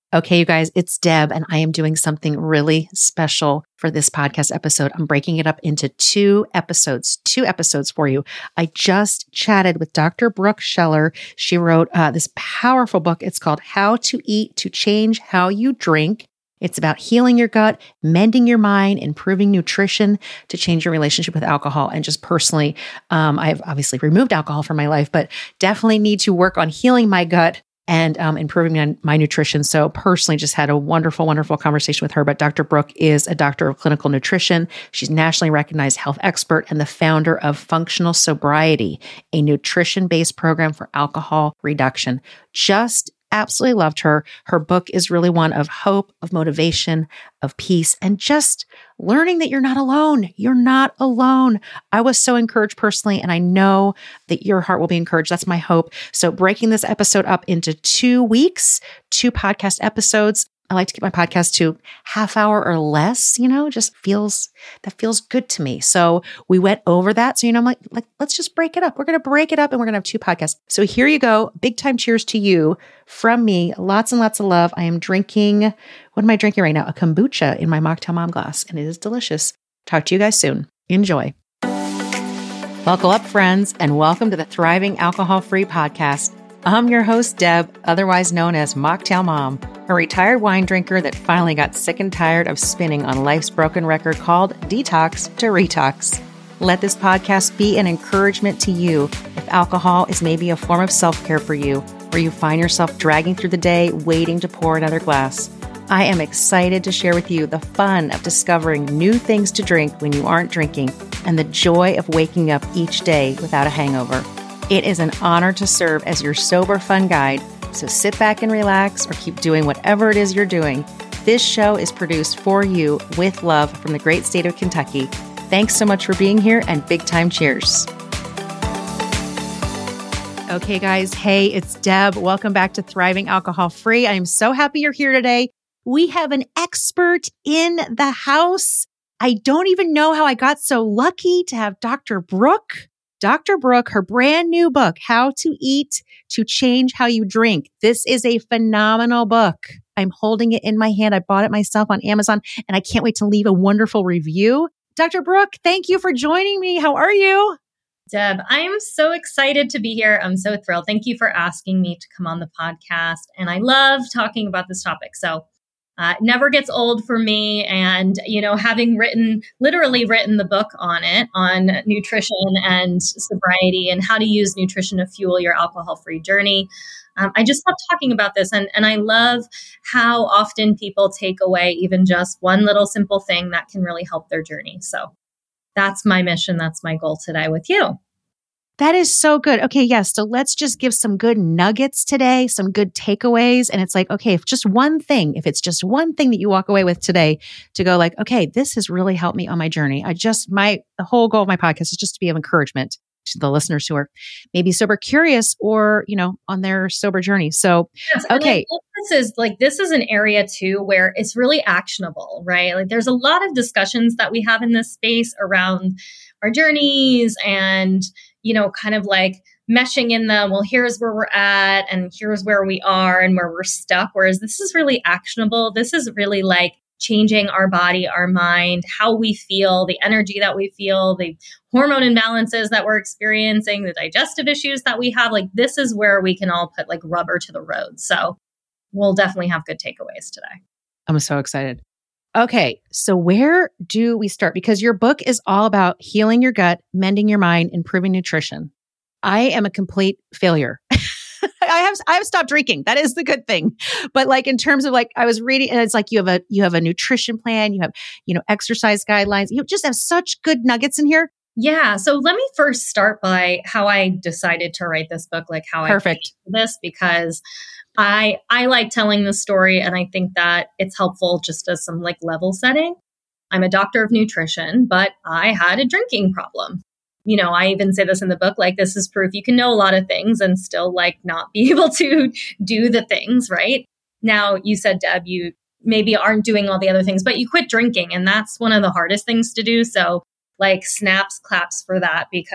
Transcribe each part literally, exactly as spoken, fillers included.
Okay, you guys, it's Deb, and I am doing something really special for this podcast episode. I'm breaking it up into two episodes, two episodes for you. I just chatted with Doctor Brooke Scheller. She wrote uh, this powerful book. It's called How to Eat to Change How You Drink. It's about healing your gut, mending your mind, improving nutrition to change your relationship with alcohol. And just personally, um, I've obviously removed alcohol from my life, but definitely need to work on healing my gut and um, improving my, my nutrition. So personally just had a wonderful, wonderful conversation with her. But Doctor Brooke is a doctor of clinical nutrition. She's nationally recognized health expert and the founder of Functional Sobriety, a nutrition-based program for alcohol reduction. Just absolutely loved her. Her book is really one of hope, of motivation, of peace, and just learning that you're not alone. You're not alone. I was so encouraged personally, and I know that your heart will be encouraged. That's my hope. So breaking this episode up into two weeks, two podcast episodes. I like to keep my podcast to half hour or less, you know, just feels, that feels good to me. So we went over that. So, you know, I'm like, like, let's just break it up. We're going to break it up and we're going to have two podcasts. So here you go. Big time cheers to you from me. Lots and lots of love. I am drinking, what am I drinking right now? A kombucha in my Mocktail Mom glass, and it is delicious. Talk to you guys soon. Enjoy. Buckle up, friends, and welcome to the Thriving Alcohol-Free Podcast. I'm your host, Deb, otherwise known as Mocktail Mom, a retired wine drinker that finally got sick and tired of spinning on life's broken record called Detox to Retox. Let this podcast be an encouragement to you if alcohol is maybe a form of self-care for you, where you find yourself dragging through the day waiting to pour another glass. I am excited to share with you the fun of discovering new things to drink when you aren't drinking and the joy of waking up each day without a hangover. It is an honor to serve as your sober fun guide, so sit back and relax or keep doing whatever it is you're doing. This show is produced for you with love from the great state of Kentucky. Thanks so much for being here, and big time cheers. Okay, guys. Hey, it's Deb. Welcome back to Thriving Alcohol Free. I am so happy you're here today. We have an expert in the house. I don't even know how I got so lucky to have Doctor Brooke. Doctor Brooke, her brand new book, How to Eat to Change How You Drink. This is a phenomenal book. I'm holding it in my hand. I bought it myself on Amazon, and I can't wait to leave a wonderful review. Doctor Brooke, thank you for joining me. How are you? Deb, I'm so excited to be here. I'm so thrilled. Thank you for asking me to come on the podcast. And I love talking about this topic. So Uh, it never gets old for me. And, you know, having written, literally written the book on it, on nutrition and sobriety and how to use nutrition to fuel your alcohol-free journey. Um, I just love talking about this. And, and I love how often people take away even just one little simple thing that can really help their journey. So that's my mission. That's my goal today with you. That is so good. Okay, yes. So let's just give some good nuggets today, some good takeaways. And it's like, okay, if just one thing, if it's just one thing that you walk away with today to go like, okay, this has really helped me on my journey. I just, my, the whole goal of my podcast is just to be of encouragement to the listeners who are maybe sober curious or, you know, on their sober journey. So, yes, okay. This is like, this is an area too, where it's really actionable, right? Like there's a lot of discussions that we have in this space around our journeys and, you know, kind of like meshing in them. Well, here's where we're at and here's where we are and where we're stuck. Whereas this is really actionable. This is really like changing our body, our mind, how we feel, the energy that we feel, the hormone imbalances that we're experiencing, the digestive issues that we have. Like this is where we can all put like rubber to the road. So we'll definitely have good takeaways today. I'm so excited. Okay, so where do we start? Because your book is all about healing your gut, mending your mind, improving nutrition. I am a complete failure. I have I have stopped drinking. That is the good thing. But like in terms of like I was reading, and it's like you have a you have a nutrition plan, you have you know exercise guidelines. You just have such good nuggets in here. Yeah. So let me first start by how I decided to write this book, like how Perfect. I did this, because I I like telling the story, and I think that it's helpful just as some like level setting. I'm a doctor of nutrition, but I had a drinking problem. You know, I even say this in the book, like this is proof you can know a lot of things and still like not be able to do the things, right? Now, you said, Deb, you maybe aren't doing all the other things, but you quit drinking, and that's one of the hardest things to do. So like snaps, claps for that, because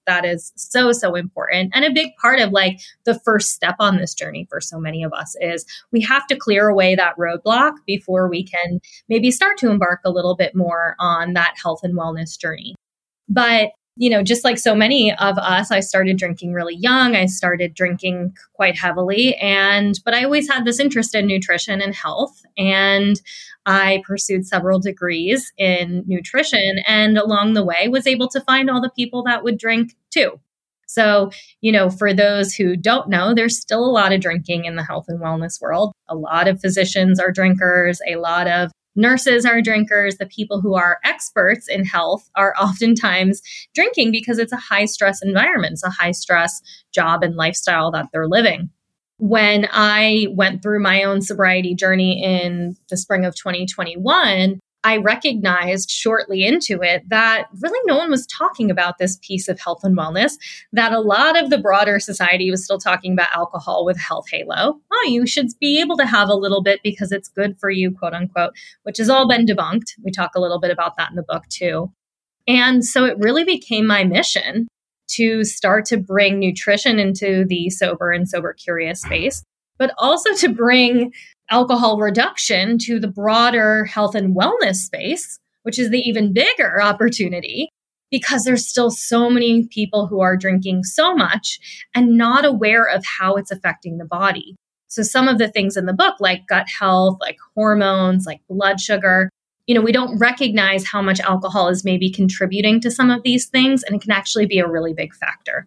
that is so, so important. And a big part of like the first step on this journey for so many of us is we have to clear away that roadblock before we can maybe start to embark a little bit more on that health and wellness journey. But you know, just like so many of us, I started drinking really young. I started drinking quite heavily. And, but I always had this interest in nutrition and health. And I pursued several degrees in nutrition. And along the way, was able to find all the people that would drink too. So, you know, for those who don't know, there's still a lot of drinking in the health and wellness world. A lot of physicians are drinkers. A lot of nurses are drinkers. The people who are experts in health are oftentimes drinking because it's a high stress environment. It's a high stress job and lifestyle that they're living. When I went through my own sobriety journey in the spring of twenty twenty-one, I recognized shortly into it that really no one was talking about this piece of health and wellness, that a lot of the broader society was still talking about alcohol with health halo. Oh, you should be able to have a little bit because it's good for you, quote unquote, which has all been debunked. We talk a little bit about that in the book too. And so it really became my mission to start to bring nutrition into the sober and sober curious space, but also to bring alcohol reduction to the broader health and wellness space, which is the even bigger opportunity, because there's still so many people who are drinking so much and not aware of how it's affecting the body. So some of the things in the book, like gut health, like hormones, like blood sugar, you know, we don't recognize how much alcohol is maybe contributing to some of these things, and it can actually be a really big factor.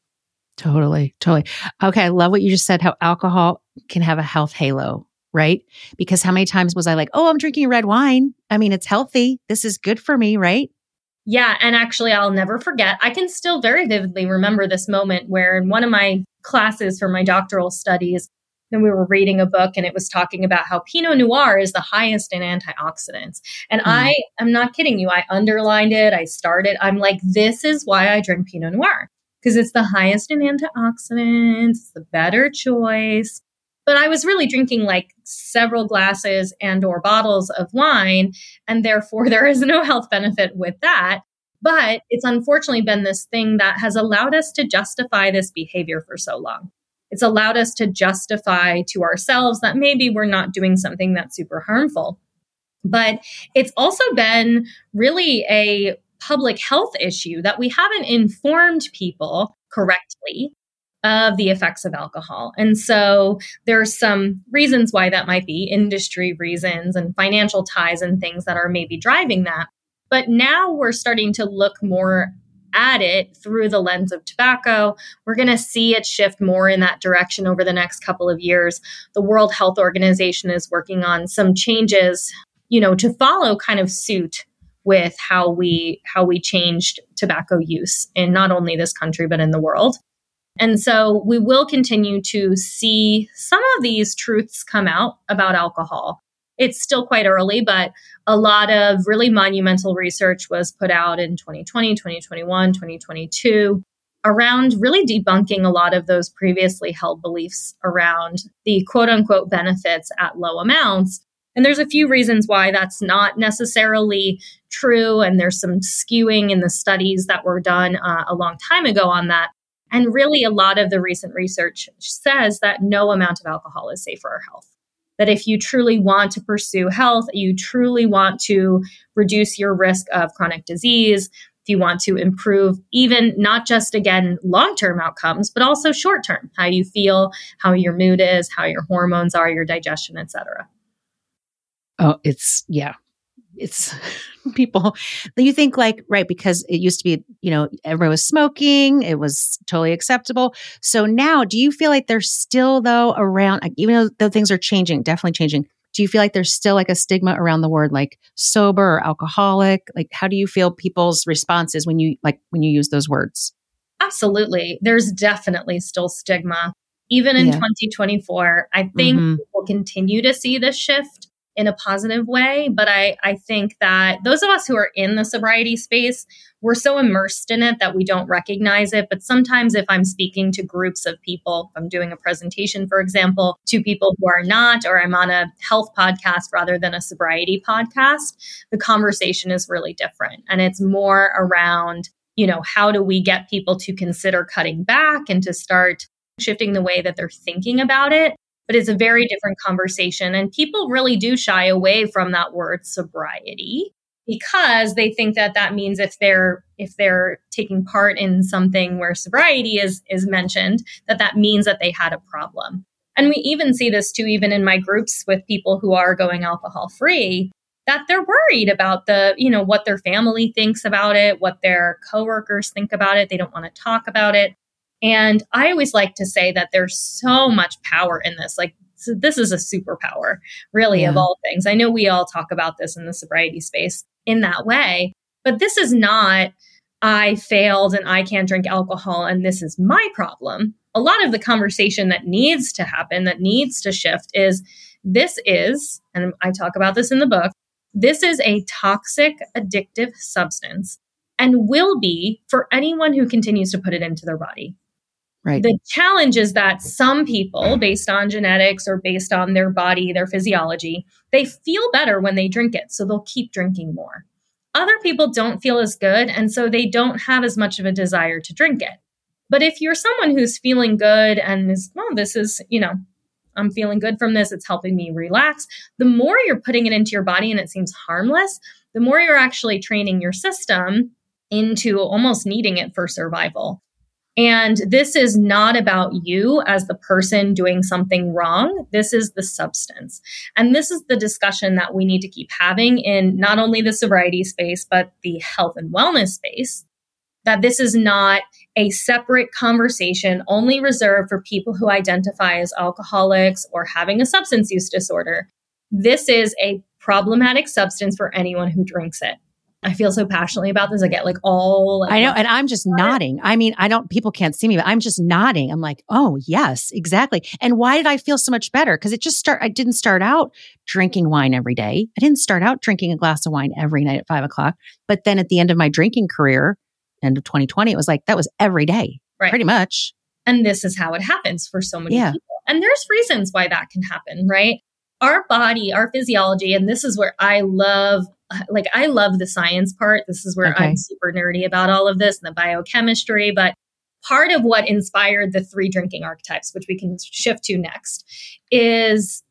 Totally, totally. Okay, I love what you just said, how alcohol can have a health halo. Right? Because how many times was I like, oh, I'm drinking red wine. I mean, it's healthy. This is good for me, right? Yeah. And actually, I'll never forget. I can still very vividly remember this moment where in one of my classes for my doctoral studies, then we were reading a book and it was talking about how Pinot Noir is the highest in antioxidants. And mm. I am not kidding you. I underlined it. I started. I'm like, this is why I drink Pinot Noir, because it's the highest in antioxidants. It's the better choice. But I was really drinking like several glasses and or bottles of wine, and therefore there is no health benefit with that. But it's unfortunately been this thing that has allowed us to justify this behavior for so long. It's allowed us to justify to ourselves that maybe we're not doing something that's super harmful. But it's also been really a public health issue that we haven't informed people correctly of the effects of alcohol. And so there's some reasons why that might be, industry reasons and financial ties and things that are maybe driving that. But now we're starting to look more at it through the lens of tobacco. We're going to see it shift more in that direction over the next couple of years. The World Health Organization is working on some changes, you know, to follow kind of suit with how we how we changed tobacco use in not only this country, but in the world. And so we will continue to see some of these truths come out about alcohol. It's still quite early, but a lot of really monumental research was put out in twenty twenty, twenty twenty-one, twenty twenty-two around really debunking a lot of those previously held beliefs around the quote unquote benefits at low amounts. And there's a few reasons why that's not necessarily true. And there's some skewing in the studies that were done uh, a long time ago on that. And really, a lot of the recent research says that no amount of alcohol is safe for our health. That if you truly want to pursue health, you truly want to reduce your risk of chronic disease, if you want to improve even not just, again, long-term outcomes, but also short-term, how you feel, how your mood is, how your hormones are, your digestion, et cetera. Oh, it's, yeah. It's people, you think like, right, because it used to be, you know, everyone was smoking, it was totally acceptable. So now, do you feel like there's still though around, like, even though, though things are changing, definitely changing, do you feel like there's still like a stigma around the word like sober or alcoholic? Like, how do you feel people's responses when you, like, when you use those words? Absolutely. There's definitely still stigma. Even in yeah. twenty twenty-four, I think mm-hmm. we'll continue to see this shift in a positive way. But I, I think that those of us who are in the sobriety space, we're so immersed in it that we don't recognize it. But sometimes if I'm speaking to groups of people, if I'm doing a presentation, for example, to people who are not, or I'm on a health podcast rather than a sobriety podcast, the conversation is really different. And it's more around you know, how do we get people to consider cutting back and to start shifting the way that they're thinking about it? But it's a very different conversation. And people really do shy away from that word sobriety because they think that that means if they're if they're taking part in something where sobriety is is mentioned, that that means that they had a problem. And we even see this too, even in my groups with people who are going alcohol free, that they're worried about the, you know, what their family thinks about it, what their coworkers think about it. They don't want to talk about it. And I always like to say that there's so much power in this. Like, so this is a superpower, really, yeah. of all things. I know we all talk about this in the sobriety space in that way, but this is not, I failed and I can't drink alcohol and this is my problem. A lot of the conversation that needs to happen, that needs to shift is, this is, and I talk about this in the book, this is a toxic, addictive substance and will be for anyone who continues to put it into their body. Right. The challenge is that some people, based on genetics or based on their body, their physiology, they feel better when they drink it, so they'll keep drinking more. Other people don't feel as good, and so they don't have as much of a desire to drink it. But if you're someone who's feeling good and is, well, this is, you know, I'm feeling good from this, it's helping me relax, the more you're putting it into your body and it seems harmless, the more you're actually training your system into almost needing it for survival. And this is not about you as the person doing something wrong. This is the substance. And this is the discussion that we need to keep having in not only the sobriety space, but the health and wellness space, that this is not a separate conversation only reserved for people who identify as alcoholics or having a substance use disorder. This is a problematic substance for anyone who drinks it. I feel so passionately about this. I get like all. Like, I know. And I'm just nodding. I mean, I don't, people can't see me, but I'm just nodding. I'm like, oh, yes, exactly. And why did I feel so much better? Because it just start, I didn't start out drinking wine every day. I didn't start out drinking a glass of wine every night at five o'clock. But then at the end of my drinking career, end of twenty twenty, it was like, that was every day, right. Pretty much. And this is how it happens for so many yeah. people. And there's reasons why that can happen, right? Our body, our physiology, and this is where I love, like, I love the science part. This is where okay. I'm super nerdy about all of this and the biochemistry. But part of what inspired the three drinking archetypes, which we can shift to next, is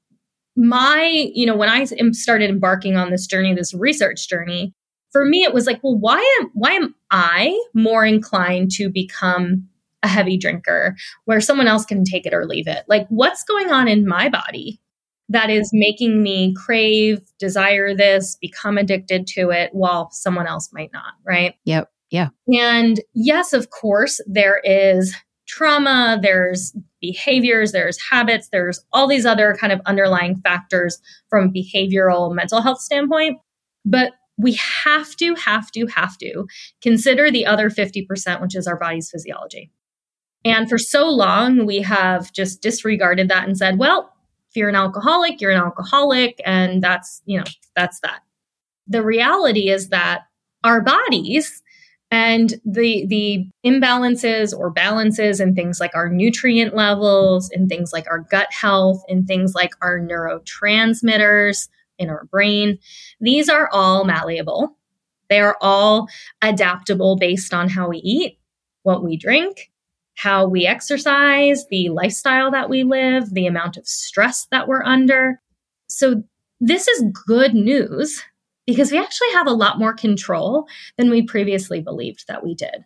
my, you know, when I started embarking on this journey, this research journey, for me, it was like, well, why am, why am I more inclined to become a heavy drinker where someone else can take it or leave it? Like, what's going on in my body that is making me crave, desire this, become addicted to it while someone else might not, right? Yep. Yeah. And yes, of course, there is trauma, there's behaviors, there's habits, there's all these other kind of underlying factors from a behavioral mental health standpoint. But we have to, have to, have to consider the other fifty percent, which is our body's physiology. And for so long, we have just disregarded that and said, well, if you're an alcoholic, you're an alcoholic. And that's, you know, that's that. The reality is that our bodies and the, the imbalances or balances in things like our nutrient levels, in things like our gut health, in things like our neurotransmitters in our brain, these are all malleable. They are all adaptable based on how we eat, what we drink, how we exercise, the lifestyle that we live, the amount of stress that we're under. So this is good news because we actually have a lot more control than we previously believed that we did.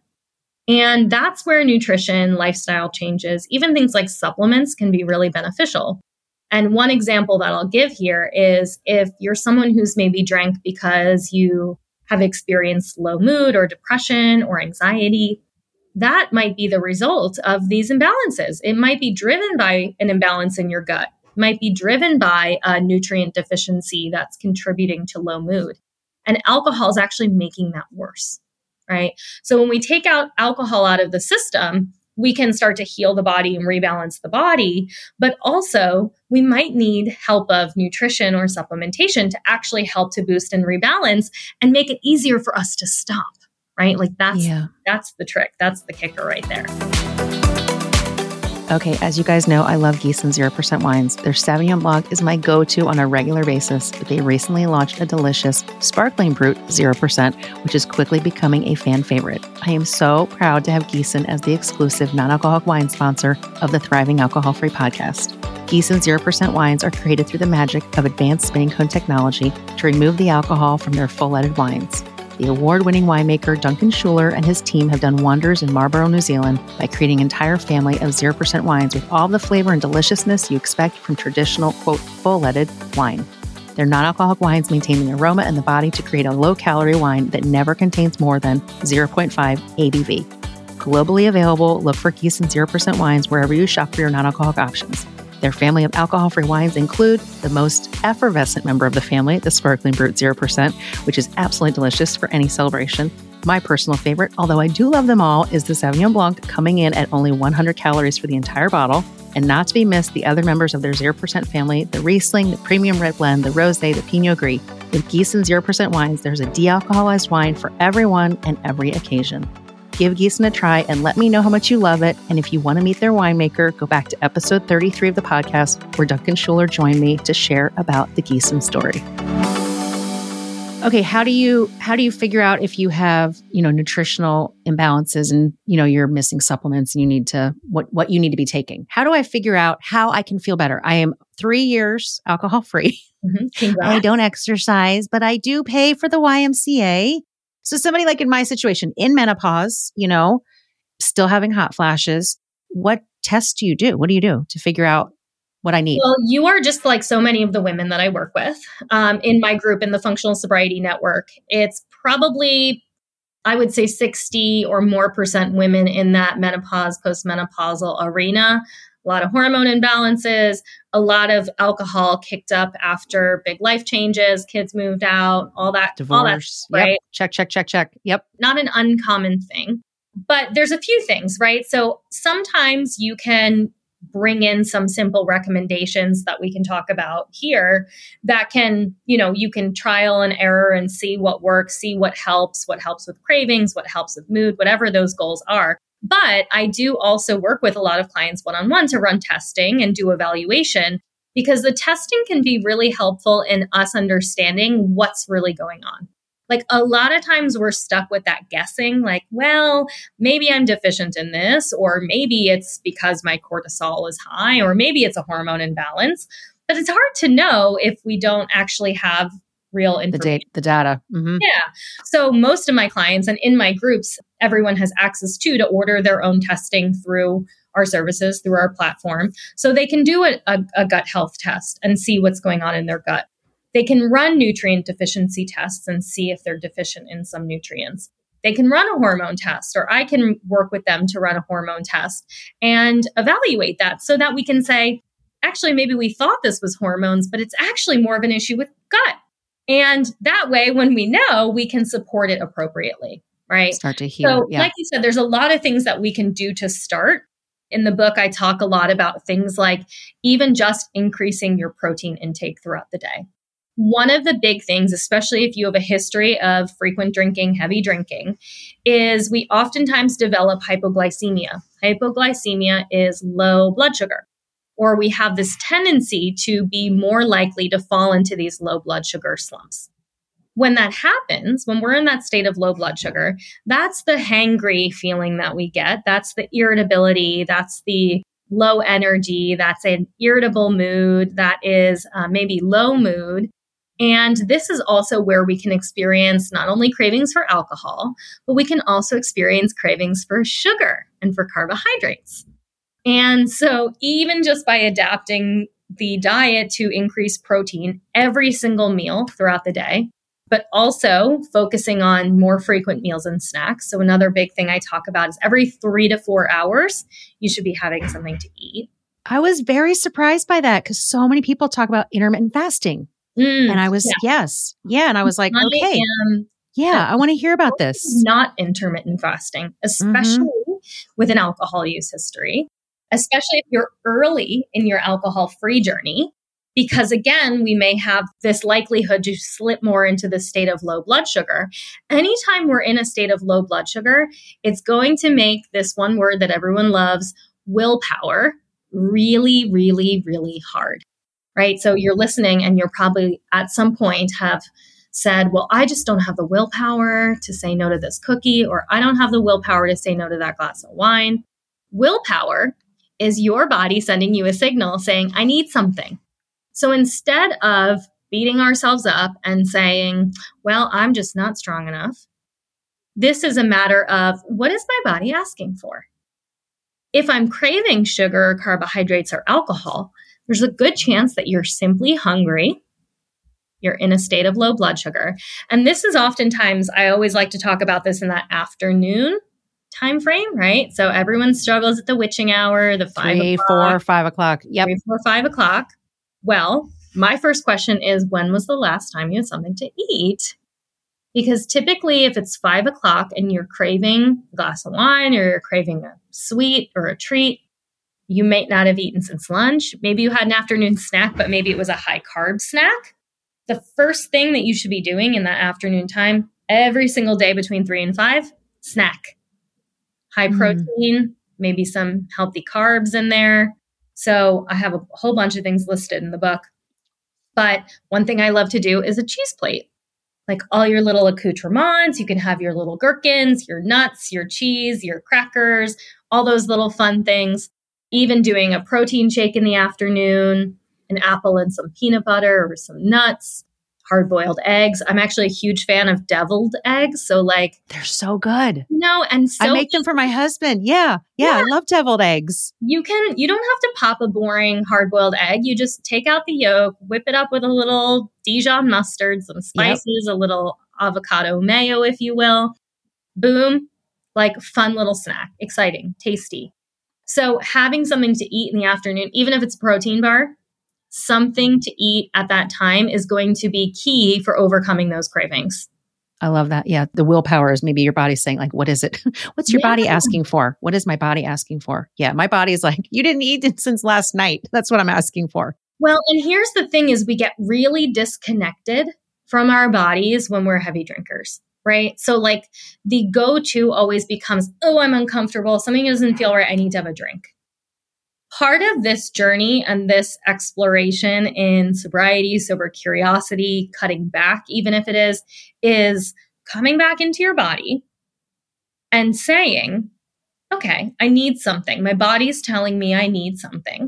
And that's where nutrition, lifestyle changes, even things like supplements can be really beneficial. And one example that I'll give here is if you're someone who's maybe drank because you have experienced low mood or depression or anxiety, that might be the result of these imbalances. It might be driven by an imbalance in your gut. It might be driven by a nutrient deficiency that's contributing to low mood. And alcohol is actually making that worse, right? So when we take out alcohol out of the system, we can start to heal the body and rebalance the body. But also, we might need help of nutrition or supplementation to actually help to boost and rebalance and make it easier for us to stop. Right? Like that's, yeah. that's the trick. That's the kicker right there. Okay, as you guys know, I love Gießen zero percent wines. Their Sauvignon Blanc is my go-to on a regular basis, but they recently launched a delicious sparkling brut zero percent, which is quickly becoming a fan favorite. I am so proud to have Gießen as the exclusive non-alcoholic wine sponsor of the Thriving Alcohol-Free podcast. Gießen zero percent wines are created through the magic of advanced spinning cone technology to remove the alcohol from their full-leaded wines. The award-winning winemaker Duncan Schuler and his team have done wonders in Marlborough, New Zealand by creating an entire family of zero percent wines with all the flavor and deliciousness you expect from traditional, quote, full-leaded wine. Their non-alcoholic wines maintain the aroma and the body to create a low-calorie wine that never contains more than zero point five A B V. Globally available, look for Gießen zero percent wines wherever you shop for your non-alcoholic options. Their family of alcohol-free wines include the most effervescent member of the family, the Sparkling Brut zero percent, which is absolutely delicious for any celebration. My personal favorite, although I do love them all, is the Sauvignon Blanc, coming in at only one hundred calories for the entire bottle. And not to be missed, the other members of their zero percent family, the Riesling, the Premium Red Blend, the Rosé, the Pinot Gris. With Gießen zero percent wines, there's a de-alcoholized wine for everyone and every occasion. Give Gießen a try and let me know how much you love it. And if you want to meet their winemaker, go back to episode thirty-three of the podcast where Duncan Schuler joined me to share about the Gießen story. Okay, how do you how do you figure out if you have, you know, nutritional imbalances and, you know, you're missing supplements and you need to what what you need to be taking? How do I figure out how I can feel better? I am three years alcohol free. Mm-hmm. I don't exercise, but I do pay for the Y M C A. So somebody like in my situation, in menopause, you know, still having hot flashes, what tests do you do? What do you do to figure out what I need? Well, you are just like so many of the women that I work with um, in my group in the Functional Sobriety Network. It's probably, I would say sixty or more percent women in that menopause, postmenopausal arena. A lot of hormone imbalances, a lot of alcohol kicked up after big life changes, kids moved out, all that. Divorce, all that, right? Yep. Check, check, check, check. Yep. Not an uncommon thing, but there's a few things, right? So sometimes you can bring in some simple recommendations that we can talk about here that can, you know, you can trial and error and see what works, see what helps, what helps with cravings, what helps with mood, whatever those goals are. But I do also work with a lot of clients one-on-one to run testing and do evaluation, because the testing can be really helpful in us understanding what's really going on. Like a lot of times we're stuck with that guessing, like, well, maybe I'm deficient in this, or maybe it's because my cortisol is high, or maybe it's a hormone imbalance. But it's hard to know if we don't actually have real information. The, date, the data. Mm-hmm. Yeah. So most of my clients and in my groups, everyone has access to to order their own testing through our services, through our platform. So they can do a, a, a gut health test and see what's going on in their gut. They can run nutrient deficiency tests and see if they're deficient in some nutrients. They can run a hormone test, or I can work with them to run a hormone test and evaluate that so that we can say, actually, maybe we thought this was hormones, but it's actually more of an issue with gut. And that way, when we know, we can support it appropriately, right? Start to heal. So yeah. Like you said, there's a lot of things that we can do to start. In the book, I talk a lot about things like even just increasing your protein intake throughout the day. One of the big things, especially if you have a history of frequent drinking, heavy drinking, is we oftentimes develop hypoglycemia. Hypoglycemia is low blood sugar, or we have this tendency to be more likely to fall into these low blood sugar slumps. When that happens, when we're in that state of low blood sugar, that's the hangry feeling that we get. That's the irritability. That's the low energy. That's an irritable mood. That is uh, maybe low mood. And this is also where we can experience not only cravings for alcohol, but we can also experience cravings for sugar and for carbohydrates. And so even just by adapting the diet to increase protein every single meal throughout the day, but also focusing on more frequent meals and snacks. So another big thing I talk about is every three to four hours, you should be having something to eat. I was very surprised by that because so many people talk about intermittent fasting. Mm, and I was, yeah. yes. Yeah. And I was like, I okay. Am, yeah, I want to hear about this. Not intermittent fasting, especially mm-hmm. with an alcohol use history, especially if you're early in your alcohol-free journey. Because again, we may have this likelihood to slip more into the state of low blood sugar. Anytime we're in a state of low blood sugar, it's going to make this one word that everyone loves, willpower really, really, really hard, right? So you're listening and you're probably at some point have said, well, I just don't have the willpower to say no to this cookie, or I don't have the willpower to say no to that glass of wine. Willpower is your body sending you a signal saying, I need something. So instead of beating ourselves up and saying, well, I'm just not strong enough, this is a matter of, what is my body asking for? If I'm craving sugar, carbohydrates, or alcohol, there's a good chance that you're simply hungry. You're in a state of low blood sugar. And this is oftentimes, I always like to talk about this in that afternoon time frame, right? So everyone struggles at the witching hour, the five Three, o'clock. four, five o'clock. Yep. Three, four, five o'clock. Well, my first question is, when was the last time you had something to eat? Because typically if it's five o'clock and you're craving a glass of wine or you're craving a sweet or a treat, you may not have eaten since lunch. Maybe you had an afternoon snack, but maybe it was a high carb snack. The first thing that you should be doing in that afternoon time, every single day between three and five, snack. High protein, mm. maybe some healthy carbs in there. So I have a whole bunch of things listed in the book. But one thing I love to do is a cheese plate. Like all your little accoutrements, you can have your little gherkins, your nuts, your cheese, your crackers, all those little fun things. Even doing a protein shake in the afternoon, an apple and some peanut butter or some nuts, hard-boiled eggs. I'm actually a huge fan of deviled eggs. So like, they're so good. No, and so I make them for my husband. Yeah, yeah. Yeah. I love deviled eggs. You can, you don't have to pop a boring hard-boiled egg. You just take out the yolk, whip it up with a little Dijon mustard, some spices, yep. a little avocado mayo, if you will. Boom. Like fun little snack. Exciting, tasty. So having something to eat in the afternoon, even if it's a protein bar, something to eat at that time is going to be key for overcoming those cravings. I love that. Yeah. The willpower is maybe your body saying like, what is it? What's your yeah. body asking for? What is my body asking for? Yeah. My body is like, you didn't eat it since last night. That's what I'm asking for. Well, and here's the thing is we get really disconnected from our bodies when we're heavy drinkers, right? So like the go-to always becomes, oh, I'm uncomfortable. Something doesn't feel right. I need to have a drink. Part of this journey and this exploration in sobriety, sober curiosity, cutting back, even if it is, is coming back into your body and saying, okay, I need something. My body's telling me I need something.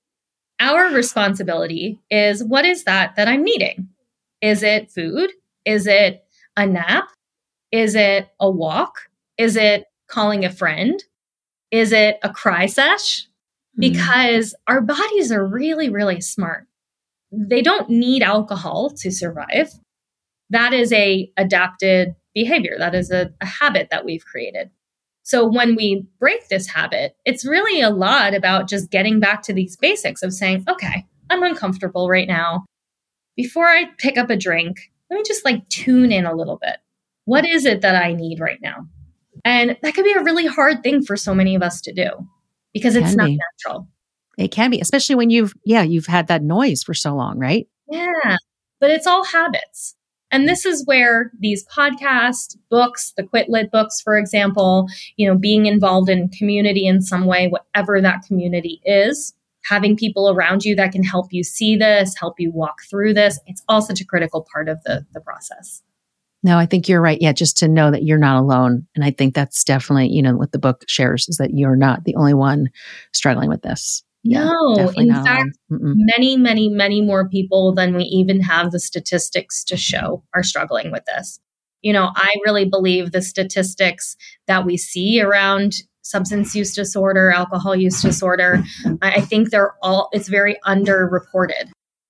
Our responsibility is, what is that that I'm needing? Is it food? Is it a nap? Is it a walk? Is it calling a friend? Is it a cry sesh? Because our bodies are really, really smart. They don't need alcohol to survive. That is a adapted behavior. That is a, a habit that we've created. So when we break this habit, it's really a lot about just getting back to these basics of saying, okay, I'm uncomfortable right now. Before I pick up a drink, let me just like tune in a little bit. What is it that I need right now? And that could be a really hard thing for so many of us to do. Because it's not be. natural. It can be, especially when you've, yeah, you've had that noise for so long, right? Yeah, but it's all habits. And this is where these podcasts, books, the Quit Lit books, for example, you know, being involved in community in some way, whatever that community is, having people around you that can help you see this, help you walk through this. It's all such a critical part of the, the process. No, I think you're right. Yeah, just to know that you're not alone. And I think that's definitely, you know, what the book shares is that you're not the only one struggling with this. Yeah, no, in fact, many, many, many more people than we even have the statistics to show are struggling with this. You know, I really believe the statistics that we see around substance use disorder, alcohol use disorder, I think they're all, it's very underreported.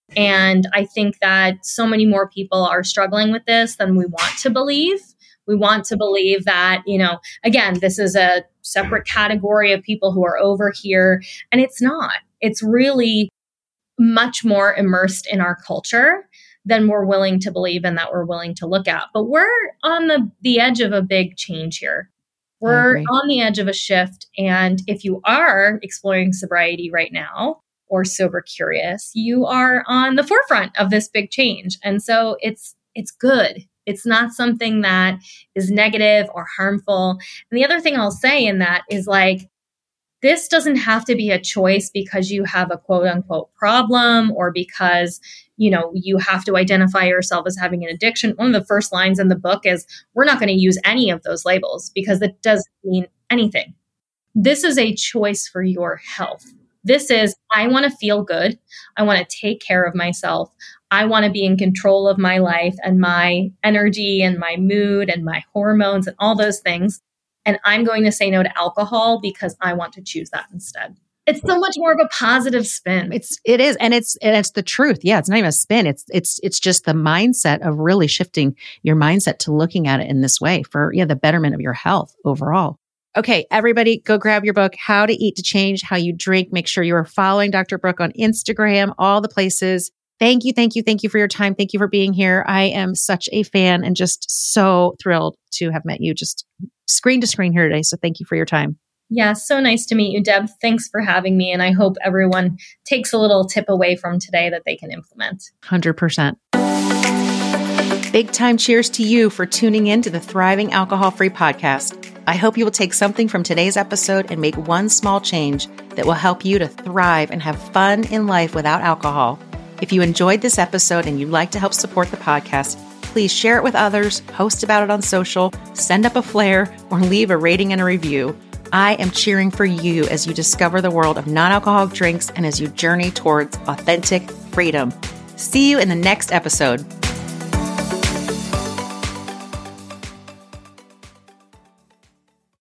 And I think that so many more people are struggling with this than we want to believe. We want to believe that, you know, again, this is a separate category of people who are over here. And it's not. It's really much more immersed in our culture than we're willing to believe and that we're willing to look at. But we're on the, the edge of a big change here. We're on the edge of a shift. And if you are exploring sobriety right now, or sober curious, you are on the forefront of this big change. And so it's it's good. It's not something that is negative or harmful. And the other thing I'll say in that is like, this doesn't have to be a choice because you have a quote unquote problem or because, you know, you have to identify yourself as having an addiction. One of the first lines in the book is, we're not going to use any of those labels because it doesn't mean anything. This is a choice for your health. This is, I want to feel good. I want to take care of myself. I want to be in control of my life and my energy and my mood and my hormones and all those things. And I'm going to say no to alcohol because I want to choose that instead. It's so much more of a positive spin. It's, it is. And it's, and it's the truth. Yeah. It's not even a spin. It's, it's, it's just the mindset of really shifting your mindset to looking at it in this way for, yeah, the betterment of your health overall. Okay, everybody go grab your book, How to Eat to Change How You Drink. Make sure you are following Doctor Brooke on Instagram, all the places. Thank you, thank you, thank you for your time. Thank you for being here. I am such a fan and just so thrilled to have met you just screen to screen here today. So thank you for your time. Yeah, so nice to meet you, Deb. Thanks for having me. And I hope everyone takes a little tip away from today that they can implement. one hundred percent. Big time cheers to you for tuning in to the Thriving Alcohol-Free podcast. I hope you will take something from today's episode and make one small change that will help you to thrive and have fun in life without alcohol. If you enjoyed this episode and you'd like to help support the podcast, please share it with others, post about it on social, send up a flare, or leave a rating and a review. I am cheering for you as you discover the world of non-alcoholic drinks and as you journey towards authentic freedom. See you in the next episode.